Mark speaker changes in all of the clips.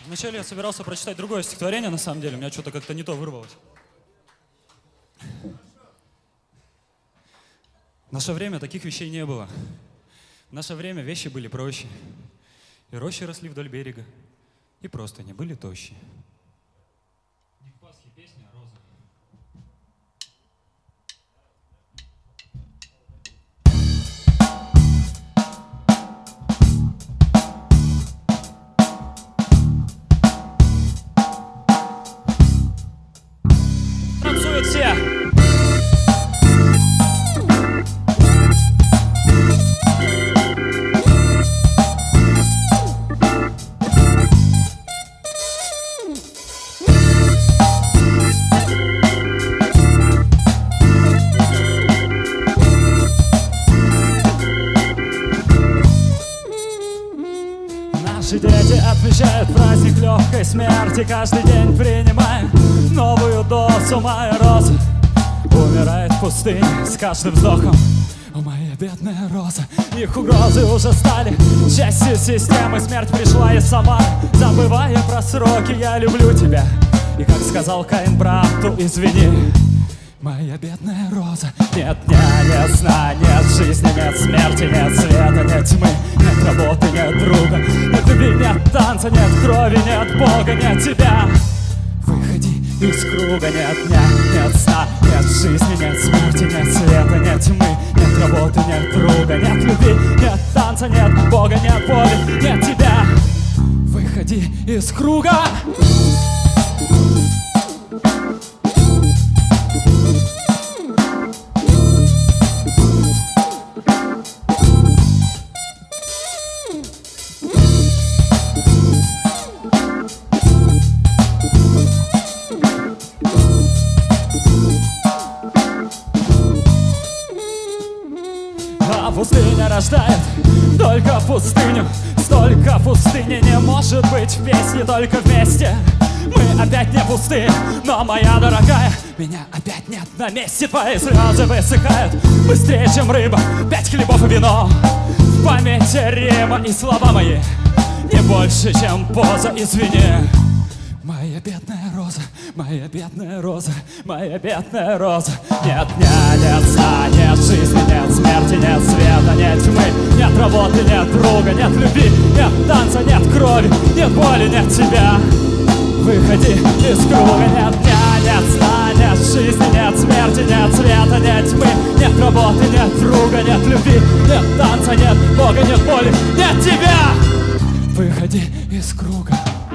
Speaker 1: Вначале я собирался прочитать другое стихотворение, на самом деле. У меня что-то как-то не то вырвалось. В наше время таких вещей не было. В наше время вещи были проще. И рощи росли вдоль берега, и просто не были тощи. Не к Пасхе песня, а роза. Танцуют все! Наши дети отмечают праздник легкой смерти, каждый день принимая новую дозу. Моя роза умирает в пустыне с каждым вздохом. О, моя бедная роза, их угрозы уже стали частью системы. Смерть пришла и сама, забывая про сроки. Я люблю тебя, и как сказал Каин брату, извини. Моя бедная роза. Нет дня, нет сна, нет жизни, нет смерти, нет света, нет тьмы, нет работы, нет друга, нет любви, нет танца, нет крови, нет Бога, нет тебя. Выходи из круга. Нет дня, нет сна, нет жизни, нет смерти, нет света, нет тьмы, нет работы, нет друга, нет любви, нет танца, нет Бога, нет боли, нет тебя. Выходи из круга. А пустыня рождает только пустыню. Столько пустыни не может быть в песне только вместе. Мы опять не пусты, но, моя дорогая, меня опять нет на месте. Твои слезы высыхают быстрее, чем рыба. 5 хлебов и вино в памяти Рима. И слова мои не больше, чем поза, извини. Моя бедная роза, моя бедная роза, моя бедная роза. Нет дня, нет сна, нет жизни, нет смерти, нет света, нет тьмы, нет работы, нет друга, нет любви, нет танца, нет крови, нет боли, нет тебя. Выходи из круга. Нет дня, нет сна, нет жизни, нет смерти, нет света, нет тьмы, нет работы, нет друга, нет любви, нет танца, нет Бога, нет боли, нет тебя. Выходи из круга.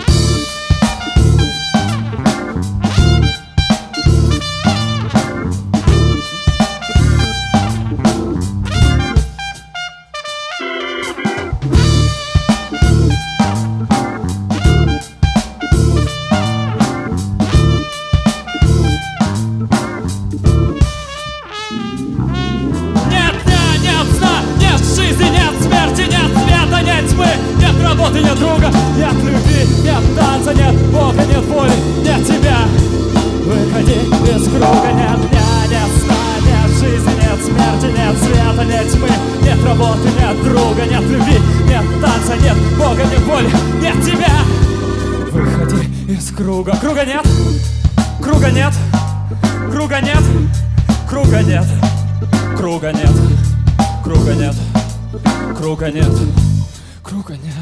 Speaker 1: Нет друга, нет любви, нет танца, нет Бога, нет боли, нет тебя. Выходи из круга. Нет дня, нет сна, нет жизни, нет смерти, нет света, нет тьмы, нет работы, нет друга, нет любви, нет танца, нет Бога, нет боли, нет тебя. Выходи из круга. Круга нет, круга нет, круга нет, круга нет, круга нет, круга нет, круга нет, круга нет.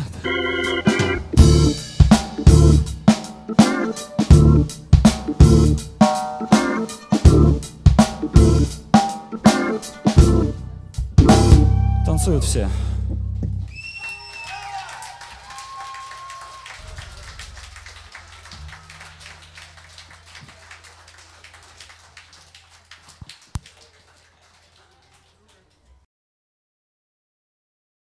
Speaker 1: Танцуют все.